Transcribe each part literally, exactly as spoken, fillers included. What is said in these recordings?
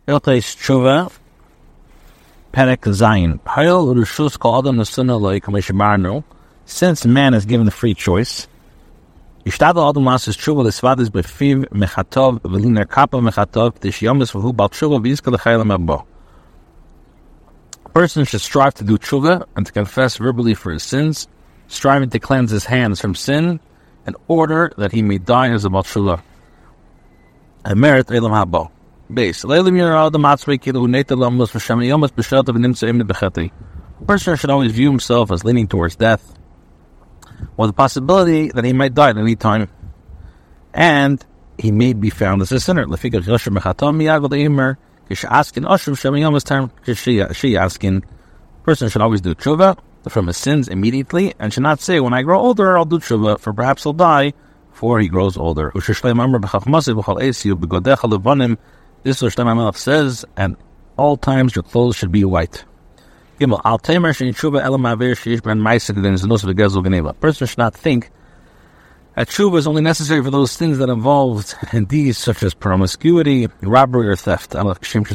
Hilchos Tshuva, Perek Zayin. Hayol Rishus Kol Adam Nesuna Lo Yikamish Marnu. Since man is given the free choice, Yishtadel Adam Lasses Tshuva L'Svadis Befiv Mechatov V'Liner Kappa Mechatov T'Shyomis V'Hu Bal Tshuva V'Yizka L'Chaylam Abbo. A person should strive to do tshuva and to confess verbally for his sins, striving to cleanse his hands from sin, in order that he may die as a Bal Tshuva. And merit Eilam Habo. Base. A person should always view himself as leaning towards death, with the possibility that he might die at any time, and he may be found as a sinner. A person should always do tshuva from his sins immediately, and should not say, when I grow older, I'll do tshuva, for perhaps I'll die before he grows older. This is what Shlomo HaMelech says, and all times your clothes should be white. A person should not think that tshuva is only necessary for those things that involved in deeds such as promiscuity, robbery, or theft. Or if a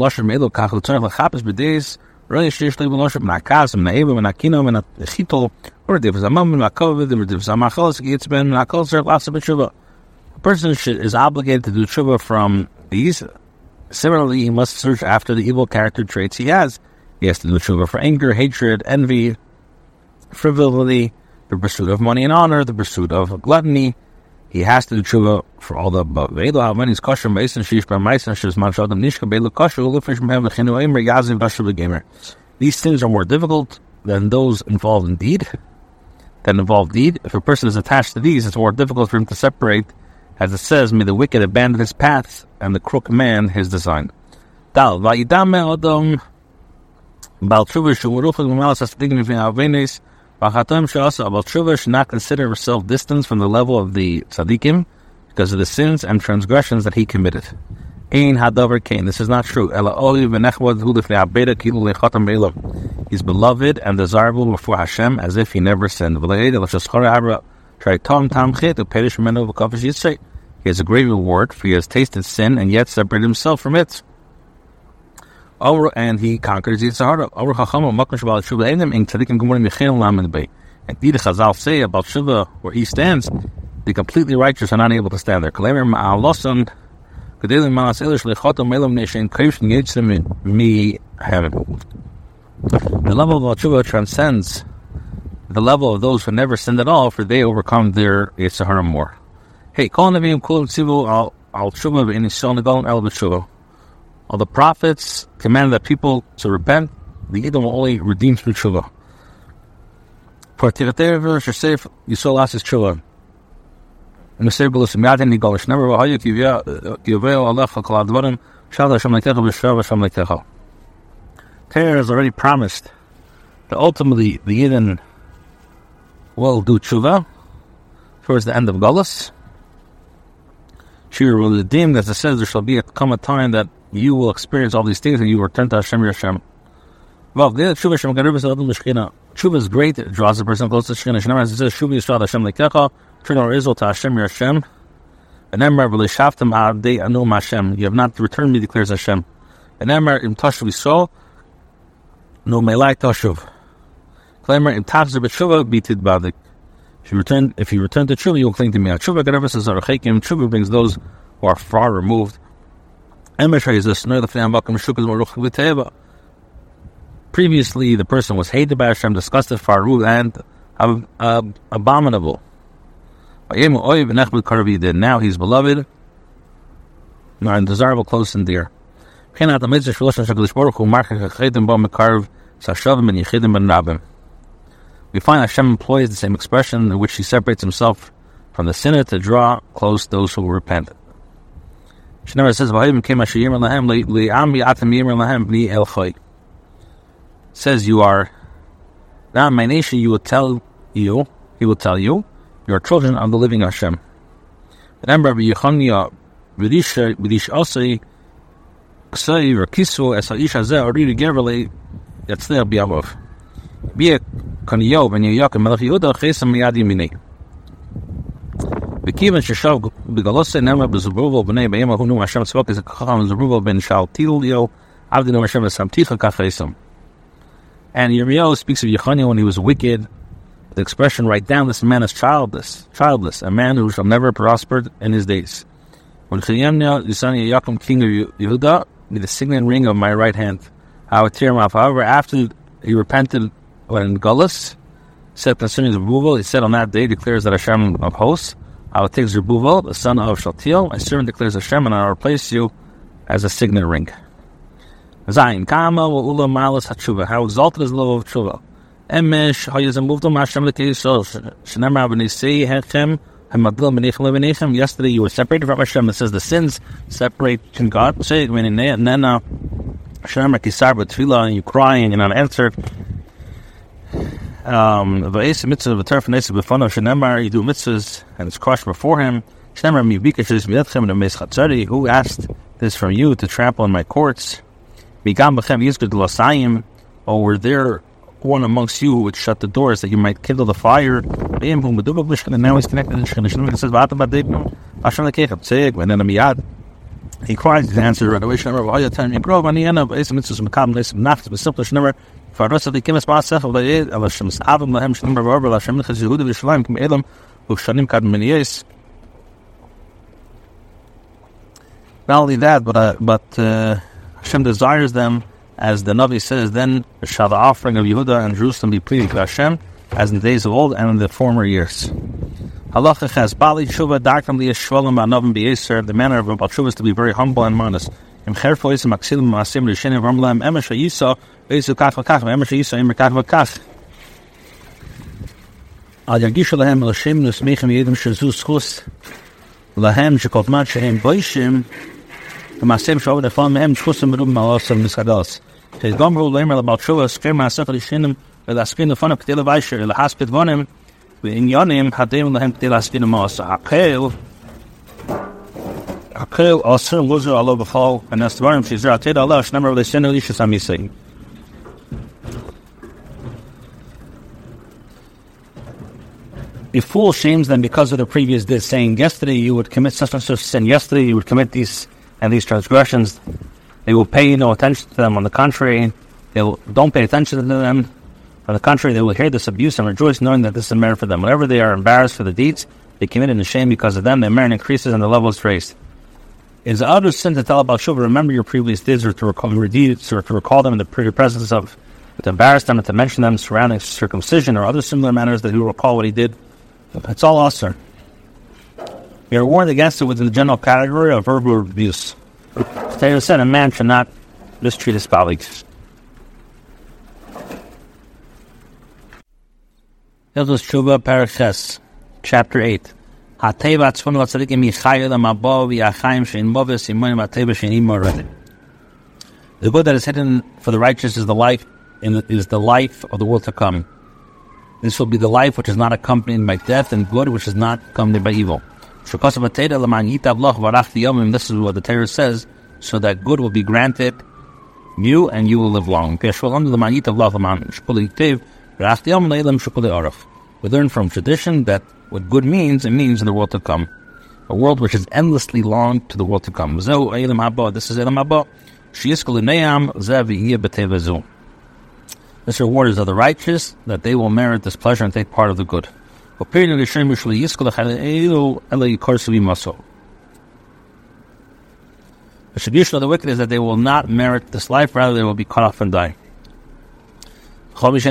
person should, is obligated to do tshuva from these. Similarly, he must search after the evil character traits he has. He has to do tshuva for anger, hatred, envy, frivolity, the pursuit of money and honor, the pursuit of gluttony. He has to do tshuva for all the above. These things are more difficult than those involved in deed, that involve deed. If a person is attached to these, it's more difficult for him to separate. As it says, may the wicked abandon his paths, and the crooked man his design. Dal, vayidam me'odom, bal tshuva she'uruchak v'malas ha'stigim v'avenes, v'achatam she'asa, bal tshuva should not consider himself distant from the level of the tzaddikim, because of the sins and transgressions that he committed. Ein hadavar kain, this is not true. Ela oli v'nechvad hu lifnei abeda kilu lechatam be'elam. He's beloved and desirable before Hashem, as if he never sinned. V'le'ed el shashchara abra sh'aytom tam chet u'perish menu v'kafish yitzay. He has a great reward, for he has tasted sin and yet separated himself from it. And he conquers Yitzhahara. Indeed, the Chazal say about Shiva, where he stands, the completely righteous are not able to stand there. The level of Shiva transcends the level of those who never sinned at all, for they overcome their Yitzhahara more. Hey, all the prophets command that people to repent. The Yidden will only redeem through tshuva. For Tiratei Shesef Yisrael asks tshuva. And the Sefer Belusim Yadin Nigolish never Vahayu Kivya Kiveo Alecha Kol Advarim Shal Hashem Leitecha B'Shav Hashem Leitecha. Torah has already promised that ultimately the Yidden will do tshuva towards the end of Golus. Shir will redeem, as it says, there shall be a, come a time that you will experience all these things and you will return to Hashem your Hashem. Tshuva is great, it draws the person close to Shekhinah. As it says, Shuv Yisrael Hashem Lekecha, turn our Israel to Hashem your Hashem. And Emar v'leishaftem ha'adei anum Hashem, you have not returned me, declares Hashem. And Emar im tashuv Yisrael, no melai tashuv. Claimer im tachzer b'tshuva bitid badik. If you return, if you return to tshuva, you will cling to me. Tshuva Gadavas is Arachekim. Tshuva brings those who are far removed. Previously, the person was hated by Hashem, disgusted, far removed, and uh, uh, abominable. Now he's beloved, and desirable, close and dear. We find Hashem employs the same expression in which he separates himself from the sinner to draw close those who repent. She never says, says you are, now my nation, you will tell you, he will tell you, you are children of the living Hashem. Remember, Yechonia, Vidish, Vidish Osei, Ksei, or Kisu, as Aish Hazeh, or Riri Gervele, Yatzner Biavov. Be a Koniyov, and Yakim, Melech Yehuda, Chesam Miyad Yimini. Bekivan Sheshav Begalose Nema Bezuruval Bnei Be'ema who knew Hashem spoke as a Chacham Zerubbabel ben Shaltilio Avdinu Hashem Samticha Kafesim. And Yirmiyahu speaks of Yechoniah when he was wicked. The expression, write down, this man is childless, childless, a man who shall never prosper in his days. When Chiyemnia Yisani Yaakov, king of Yehuda, be the signet ring of my right hand. I would tear him off. However, after he repented when in Gullus, said concerning Zerubbabel, he said on that day, declares that Hashem of hosts, I will take Zerubbabel, the son of Shaltiel, my servant declares Hashem, and I will replace you as a signet ring. Zayin Kama Ula Malas Hatshuva. How exalted is the love of Tshuva. Emesh Hayazim Muvdom Hashem Lekeiso Shenema Benisei Hechem Hamadil Benechem Lebenechem. Yesterday you were separated from Hashem. It says the sins separate from God. Say it when and then uh Shenema Kisar B'Tfila and you cry and you're not answered. Um Va'es Mitzvah V'Terf Nesa B'Fano Shenemar, you do mitzvahs and it's crushed before him. Shenemar Mibika Shis Midatchem and Meis Chatzari. Who asked this from you to trample in my courts? Migam B'Chem Yizgud L'Asayim. Or were there one amongst you who would shut the doors that you might kindle the fire? And now he's connected to Shechem. It says, and then Amiyad, he cries his answer right away. Shemar, V'Haya Tan Yigrov, Aniyana, V'Esim Mitzvahs Mekam, V'Esim Nafs, V'Simple Shemar, V'Arasa V'Kimis Ma'asef, V'Layed, V'Lashem S'avim, Lahem Shemar, V'Arba, Lashem Nechaz Yehuda, V'Shalayim, Kim Elam, V'Shanim Kad Miniyes. Not only that, but uh, but uh, Hashem desires them, as the Navi says, then shall the offering of Yehuda and Jerusalem be pleasing to Hashem, as in the days of old and in the former years. Halacha has Bali Tshuva Darkam Liyashvalim Ba'Novim B'Yeser. The manner of a Tshuva is to be very humble and modest. Im Cherfo Yisem Aksilim Ma'asim Rishenim Ramlam Emesh Yisa Yisu Kach V'Kach Emesh Yisa Imer Kach V'Kach Al Yagishu Lahem L'Shem Nusmechem Yedim Shazu Schus Lahem Shekot Mat Shehem Boishim Ma'asim Shavod Efal Mehem Shchusim Merub Ma'asam Niskados. Says Gomru Leimer L'Bal Tshuva Skir Ma'asef Rishenim L'Aspin L'Fon of K'Tela Vaisher L'Haspit Vonim in Yonim Hadim Lahem K'Tela Aspin Ma'asa Hakel Hakel Asr Lozer Allah B'Chol and Astvarim Shizar Ateda Allah Shnemar L'Shen Elisha Samisei. A fool shames them because of the previous day, saying, yesterday you would commit such and such sin, yesterday you would commit these and these transgressions. They will pay no attention to them. On the contrary, they will, don't pay attention to them. On the contrary, they will hear this abuse and rejoice, knowing that this is a merit for them. Whenever they are embarrassed for the deeds they committed in shame because of them, their merit increases and the level is raised. It is a other sin to tell about Shuvah, remember your previous deeds, or to recall your deeds, or to recall them in the presence of, to embarrass them, and to mention them surrounding circumcision or other similar matters that he will recall what he did. It's all awesome. We are warned against it within the general category of verbal abuse. Torah said a man should not mistreat his colleagues. Hilchos Tshuva, Paraches, Chapter eight. The good that is hidden for the righteous is the life in the, is the life of the world to come. This will be the life which is not accompanied by death, and good which is not accompanied by evil. This is what the Torah says, so that good will be granted you and you will live long. We learn from tradition that what good means, it means in the world to come. A world which is endlessly long to the world to come. This is Elam Haba. This reward is of the righteous, that they will merit this pleasure and take part of the good. The attribution of the wicked is that they will not merit this life, rather they will be cut off and die. Whoever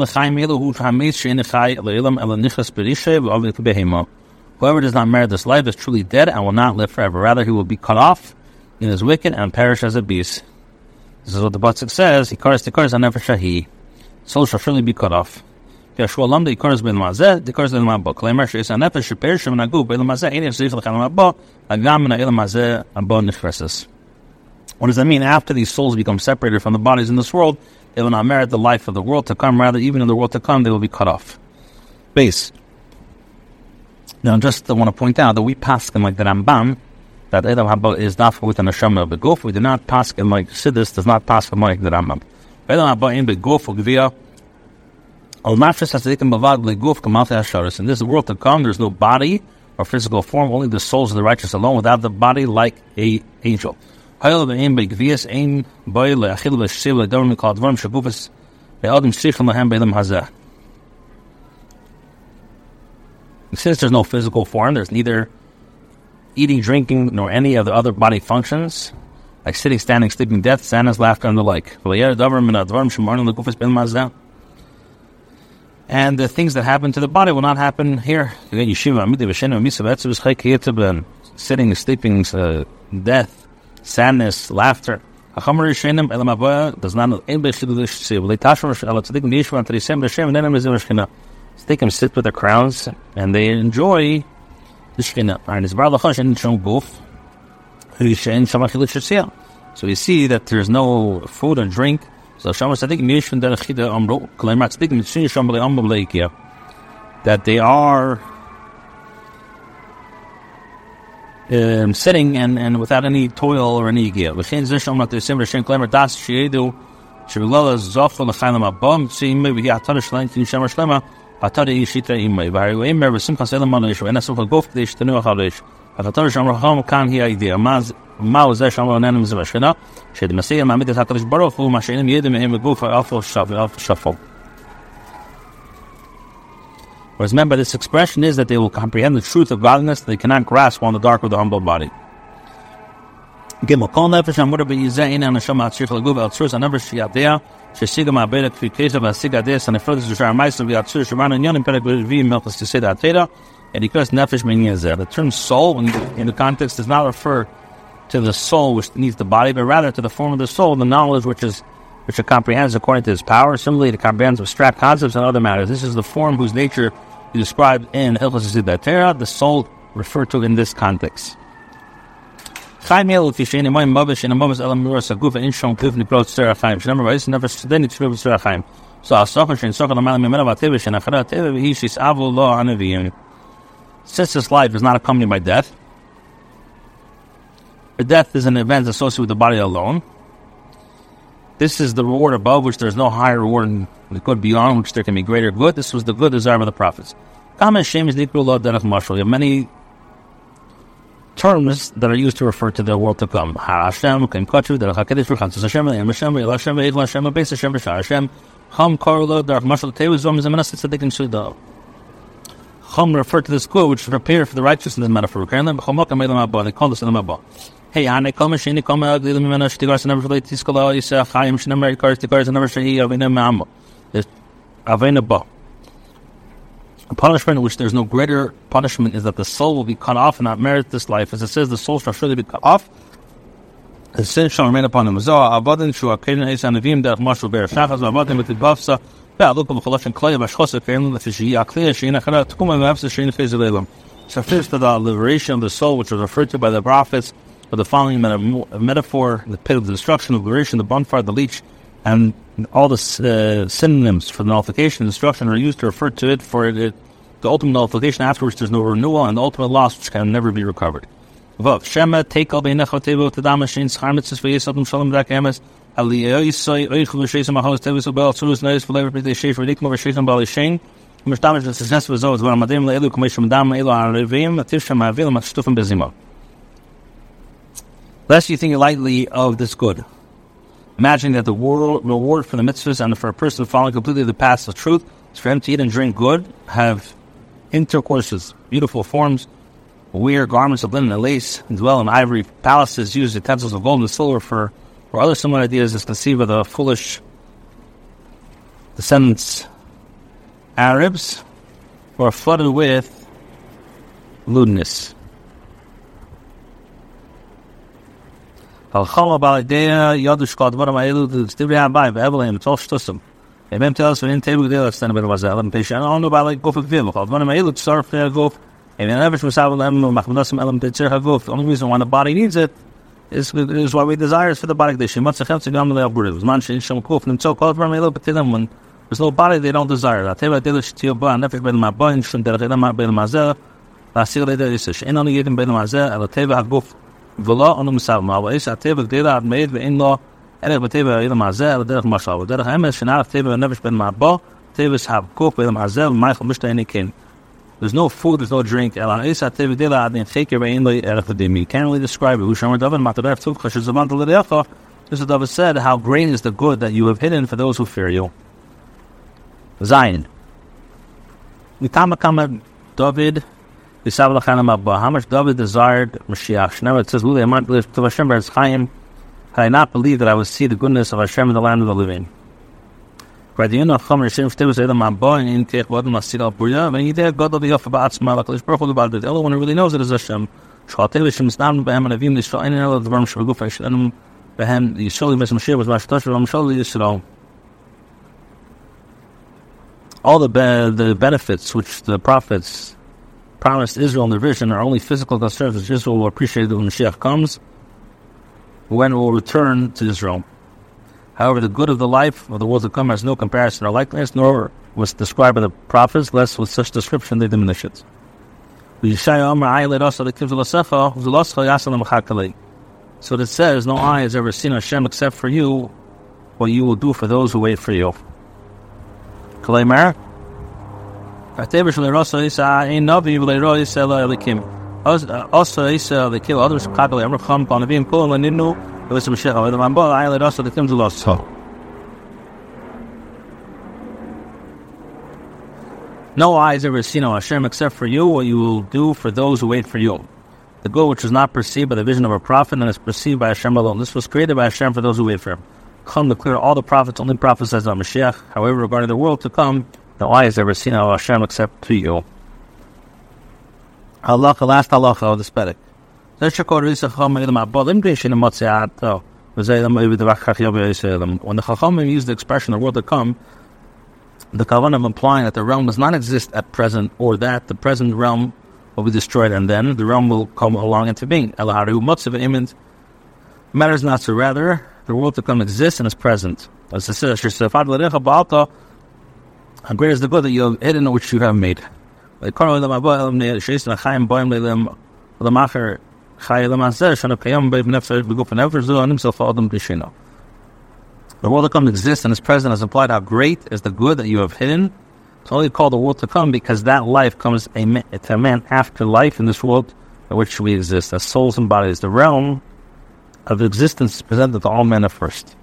does not merit this life is truly dead and will not live forever. Rather, he will be cut off in his wicked and perish as a beast. This is what the Pasuk says, Hikaris Tikaris Anefer Shahi. Soul shall surely be cut off. What does that mean? After these souls become separated from the bodies in this world, they will not merit the life of the world to come. Rather, even in the world to come, they will be cut off. Base. Now, just I want to point out that we paskin like the Rambam, that Elam Haba is not with an Neshama of the Guf. We do not paskin like Siddur does not paskin like the Rambam. Elam Haba in the Guf or Gvia. In this world to come, there's no body or physical form, only the souls of the righteous alone, without the body, like a angel. Since there's no physical form, there's neither eating, drinking, nor any of the other body functions, like sitting, standing, sleeping, death, sadness, laughter, and the like. And the things that happen to the body will not happen here. Sitting, sleeping, uh, death, sadness, laughter. Does not they can sit with their crowns and they enjoy the Shekhinah. So you see that there's no food and drink. So that they are um, sitting and, and without any toil or any gear. Whereas remember, this expression is that they will comprehend the truth of godliness that they cannot grasp while in the dark of the humble body. Gimel, kol nefesh amura b'yizeh ina neshama atzrich l'guv el tzurus anavar shiyadea shesiga ma'abeda kfi kesha v'asiga des and further to shar ma'isa v'yatzur shemana nyanim perek v'vi melchus to say that teda and because nefesh meaning is there. The term soul in the, in the context does not refer to the soul which needs the body, but rather to the form of the soul, the knowledge which is which it comprehends according to his power. Similarly, it comprehends abstract concepts and other matters. This is the form whose nature is described in Hilchos Sidat Torah, the soul referred to in this context. So our suffering since this life is not accompanied by death, death is an event associated with the body alone. This is the reward above which there is no higher reward, and the good beyond which there can be greater good. This was the good desire of the prophets. You have many terms that are used to refer to the world to come. Hashem, Kim Kachu, Derech HaKadosh, Chantus Hashem, Yom Hashem, El Hashem, Eid Hashem, Beis Hashem, B'Shar Hashem, Chum Korlo, Derech Mashal Teivu, Zom, Zemenas, Tzadik, and Shudah. Chum referred to this good which prepared for the righteous in this metaphor. They call this in the Mabba. Hey, Ane Kol Meshini Kol Me'agli L'Mimena Shtigar Never Relate Tiskala Yisah Chaim Shnemer Yikar Stikar Never Shehi Avina Ma'amah. This Avina Ba. A punishment in which there's no greater punishment is that the soul will be cut off and not merit this life. As it says, the soul shall surely be cut off. The sin shall remain upon him. Zoah Avadin Shua Kedin Esan Avim Derech Mashal Ber Shachaz Avadin with the Bafsa. So first, to the liberation of the soul, which was referred to by the prophets, for the following meta- metaphor: the pit of the destruction, the liberation, the bonfire, the leech, and all the uh, synonyms for the nullification and destruction are used to refer to it for it, the ultimate nullification. Afterwards, there's no renewal, and the ultimate loss, which can never be recovered. Vav Shema take al beinecha tevo tadam shein schar mitzvos v'yisodem shalom dak emes. Aliyosai oichul sheisam ahos tevis ubel tzurus neis v'lever b'tei sheish v'dikmo v'sheisam b'alei shein. Mishtamish the success was always when Amadim le'elu k'meshim dam le'elu ha'arevim ativshem ha'avilim ha'shtufim bezimo. Lest you think lightly of this good, imagining that the world, reward for the mitzvahs and for a person following completely the path of truth is for him to eat and drink good, have intercourses, beautiful forms, wear garments of linen and lace, and dwell in ivory palaces, use utensils of gold and silver for, or other similar ideas is conceived of the foolish descendants Arabs who are flooded with lewdness. It's all shtusum. Amen. Tell us when in table they are standing by the wazal and patient. I don't know about like go for the vehicle. One of my look sorry for go. Amen. Average musabel them machmudasim elam pitzer haguf. The only reason why the body needs it is is why we desire is for the body. They should must have to go to the algorithm. Man should show kuf and so called for my little bit them when there's no body they don't desire. I tell you, they should to buy never been my boy and shouldn't there my bel mazel. La seal later is a in only even bel mazel. I'll tell you haguf. V'lo anu misal ma v'is ateva gdela ad meid ve'in lo erech b'teva ilam azel derech mashal v'derech emes shenaref teva v'nefesh ben ma'bo tevis habkuf ve'im azel v'maychel mishtayni kin There's no food, there's no drink. You can't really describe it. This is what David said, how great is the good that you have hidden for those who fear you. Zion. David, how much David desired Mashiach. Now it says, had I not believed that I would see the goodness of Hashem in the land of the living. No one who really knows it is Hashem. All the be- the benefits which the prophets promised Israel in their vision are only physical concerns which Israel will appreciate when Mashiach comes, when it will return to Israel. However, the good of the life of the world to come has no comparison or likeness, nor was described by the prophets, lest with such description they diminish it. So it says, no eye has ever seen Hashem except for you, what you will do for those who wait for you. Kalimar. Also, Isa, they kill others. No eye has ever seen Hashem except for you, what you will do for those who wait for you. The good which is not perceived by the vision of a prophet and is perceived by Hashem alone. This was created by Hashem for those who wait for him. Come to clear all the prophets only prophesies on Mashiach. However, regarding the world to come, no eye has ever seen Hashem except to you. Allah, last halacha of the Spedic. When the Chachamim used the expression the world to come, the Kavanah implying that the realm does not exist at present, or that the present realm will be destroyed and then the realm will come along into being. Matters not so, rather, the world to come exists and is present. As it says, how great is the good that you have hidden which you have made. The world to come exists and is present has implied how great is the good that you have hidden. It's only called the world to come because that life comes a man, to a man after life in this world in which we exist as souls and bodies. The realm of existence is presented to all men at first.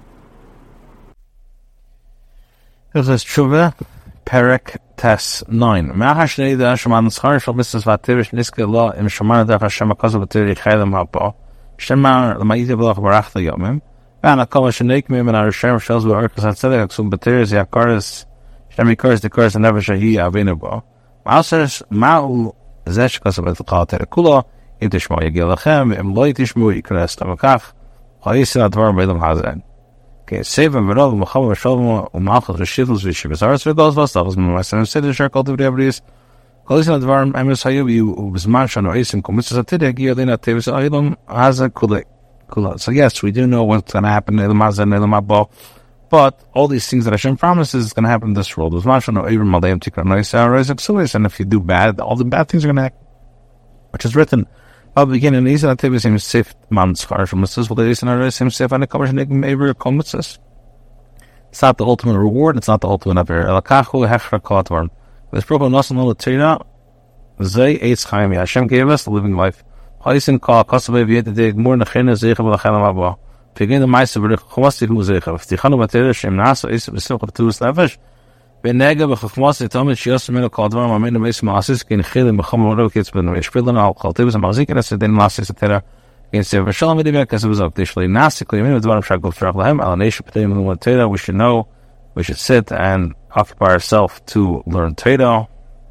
This is Tshuva, Perek Tes nine. Ma'achashnei da Hasheman Tzchar shal Mitzvahs v'Atirish Niske Allah im Shemana Derech Hashem HaKazav v'Tiri Chaylam Ha'pa Shemar L'ma'ite V'lach Barachta Yomim V'ana Kol Hasheneik Mim and Arushem Shels V'Arkas HaTzedek Aksum B'Tiris Yakaris Shem Yikaris Dikaris and Never Shahi Avinu Bo Ma'aseres Ma'u Zesh Kazav V'Tchal Terekula Im Tishmo Yagil Lachem Im Loi Tishmo Yikaris Tamakach Chayisin Advar B'Elam Hazen Okay, save and Verov, Muhammad Shalom, Umachal, Rashidus, Vishibas, Ars, Vigos, Vastavas, Masan, Siddish, Circle, the Everys, Colisina Dvarm, Emis Hayubi, Ubismanshan, or Asim, Commissus Atidek, Yelena, Tavis, Aylam, Haza, Kulek. So, yes, we do know what's going to happen in Elamazan, Elamabo, but all these things that Hashem promises is going to happen in this world. Ubismanshan, or Abram, Malayam, Tikra, Noisa, Isaac, Sulis, and if you do bad, all the bad things are going to happen, which is written. I'll begin in Isa Tavis him safe months far from Mrs. Well, is in him safe and a conversation maybe commitses. It's not the ultimate reward, it's not the ultimate affair. Elakahu Hechra Kotworm. This problem not only Tina Zay Eitz Chaim Hashem gave us the living life. Haisin Ka Kosove Viet dig more than China Zecha Bachanam Abba. Begin the mice of Chomasti Huzecha. If the Chanu Matera Shem Nasa is a silk of two slavish. Benega b'chachmas etamid shiyas meno kaldvar mamin nemeis maasis kin chilim b'cham rokets ben meshpilin al chaltibus amazik and sedin maasis etera against the Vashal Medivia because it was occasionally nasically. I mean, with one of Shagul Traklahem, Al Nation Patim and Teda, we should know, we should sit and occupy ourselves to learn Teda.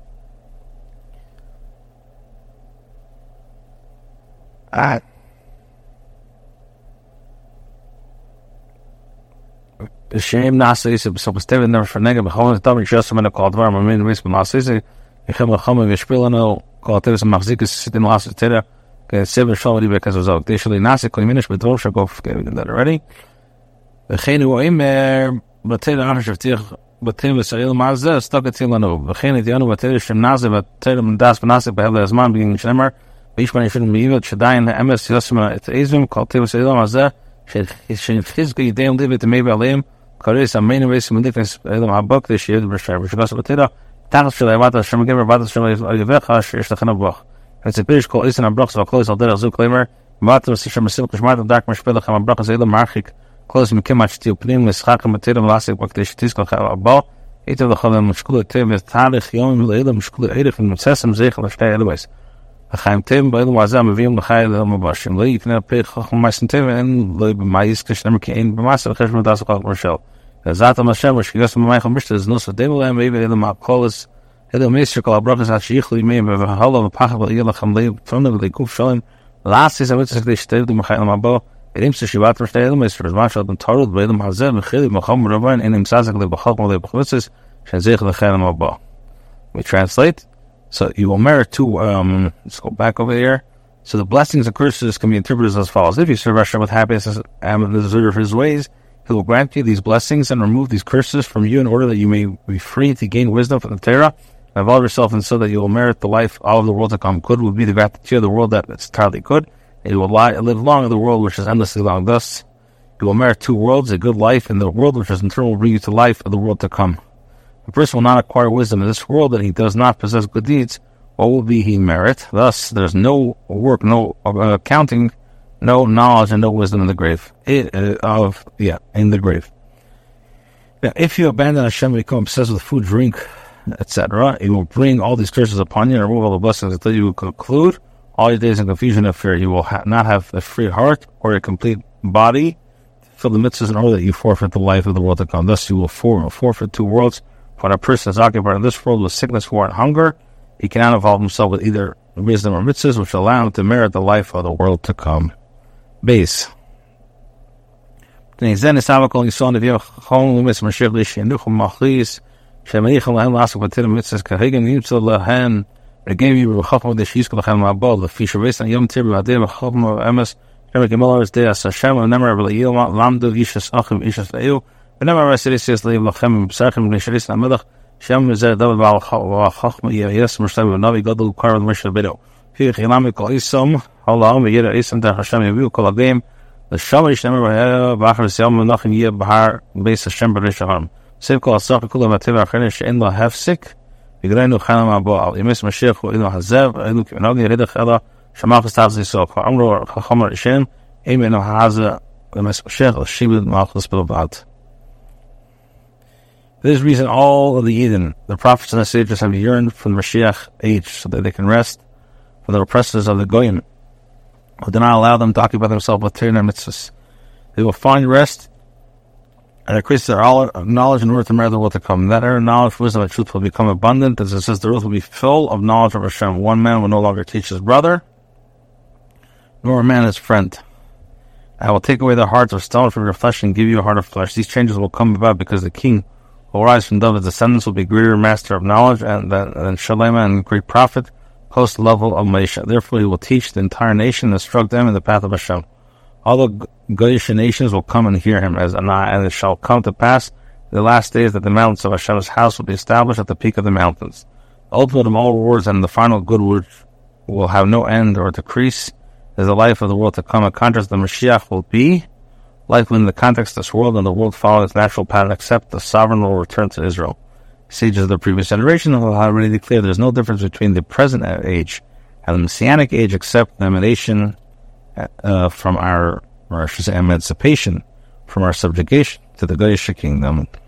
Ah. Shame Nasa is so Steven never for negative Home Tommy just a minute called Varm, I mean, Miss Nasa, Him Hama Vishpilano, called Tevis and Mazik is sitting last at Teda. Seven Shalom because it was occasionally Nasa Kliminich, but Rosh go that already. The Chenu Oimer, but Teda Anash of Tir, but Tim Sail Mazda, stuck at Tilano, the Chenu Tiano, but Teda Shem Nasa, but Teda Das Banasa, but Hella Asman being Shemmer, each one shouldn't be evil, Shadai and the M S Yosma at Azim, called Tevis Sail Mazda, Shed Hizki, Dame David, the Maybe Alim. Karis, a main race, Malifis, Elam Habuk, the Shield, Rashar, which was Batida, Tachas Shalei Avat Hashem Gemer Avat Hashem Yevecha Sheish Lachem Abrach. And it's a Pirish Kol Isan Abrach So Close Al Derech Zu Klemer Avat Hashem Mesim Kishmat Dak Meshpeh Lachem Abrach Zayla Marchik Close Mikim Achti Upnim Mischak Materim Lasik Bakdesh Tisk Lachem Abba Eitav Lachem Meshkul Tev Tarich Yom Leila Meshkul Eirich and Metsesem Zeichel Ashtei Elois Achaim Tev Bailam Wazam Avim Lachai Leil Mabashim Lei Yifnei Pei Chacham Meissen Tev and Lei B'mayis Kishnem Kein B'masel Cheshma Das Chacham Roshel Zatam Hashem Shkigas B'maycham Mishta is Nusa Demulam Maybe Elam Akolis Elam Meisher Kol Abrachas Hashichli Meim V'Halav V'Pachal V'Yelacham Lei V'Frona V'Leikuf Shalom Last is a Mitzvah Kdei Shtev D'Machayim Abba Elim Seshivat V'Shtei Elam Meisher Zmashal D'M Tarud V'Elam Hazeh V'Chili V'Cham Rabban Elim Sazak Lei B'Chalkom Lei B'Chvitzis Shen Zeich L'Chayim Abba. We translate. So you will merit two, um, let's go back over here. So the blessings and curses can be interpreted as follows. If you serve Hashem with happiness and the desire of His ways, He will grant you these blessings and remove these curses from you in order that you may be free to gain wisdom from the Torah and involve yourself in so that you will merit the life of the world to come. Good will be the gratitude of the world that is entirely good. And you will lie, live long in the world which is endlessly long. Thus, you will merit two worlds, a good life in the world which is in turn will bring you to life of the world to come. A person will not acquire wisdom in this world and he does not possess good deeds. What will be he merit? Thus, there's no work, no uh, accounting, no knowledge, and no wisdom in the grave. It, uh, of yeah, in the grave. Now, if you abandon Hashem and become obsessed with food, drink, et cetera, He will bring all these curses upon you and remove all the blessings until you conclude all your days in confusion and fear. You will ha- not have a free heart or a complete body to fill the mitzvahs in order that you forfeit the life of the world to come. Thus, you will for- forfeit two worlds. When a person is occupied in this world with sickness, war, and hunger, he cannot involve himself with either wisdom or mitzvahs, which allow him to merit the life of the world to come. Base. They gave me ונאמר רסיליסיס לב לכם ובשרכם בני שריס המלך שם זה דוד בעל חכם יס מרשתב ונבי גדל קרב מרשת בידו في خلام كل اسم الله ويرى اسم ده هشام يبيو كل قديم الشمر يشتمر بآخر السيام ونخن يه بحر بيس الشمر ريشهم سيب كل الصاق كل ما تبع خيرش إن الله هفسك يقرأنه خانه مع بعض يمس مشيخ وإنه حزاب إنه كمناغي يريد خلا شماغ استعزي سوق عمره خمر إشين إيم إنه هذا يمس مشيخ الشيب المعقص بالبعض. For this reason, all of the Eden, the prophets and the sages have yearned for the Mashiach age so that they can rest from the oppressors of the Goyim, who do not allow them to occupy themselves with Torah and mitzvahs. They will find rest and increase their knowledge in order to merit the world to come. That error, knowledge, wisdom, and truth will become abundant, as it says, the earth will be full of knowledge of Hashem. One man will no longer teach his brother, nor a man his friend. I will take away the hearts of stone from your flesh and give you a heart of flesh. These changes will come about because the king who will rise from David's descendants will be greater master of knowledge and than, than Shalema and great prophet, close to the level of Moshe. Therefore, he will teach the entire nation and instruct them in the path of Hashem. All the Goyish nations will come and hear him, as Anah, and it shall come to pass in the last days that the mountains of Hashem's house will be established at the peak of the mountains. The ultimate of all rewards and the final good which will have no end or decrease is the life of the world to come. In contrast, the Mashiach will be life within the context of this world, and the world follow its natural pattern, except the sovereign will return to Israel. Sages of the previous generation have already declared there is no difference between the present age and the Messianic age, except the emanation uh, from our, or I should say, emancipation from our subjugation to the Goyish kingdom.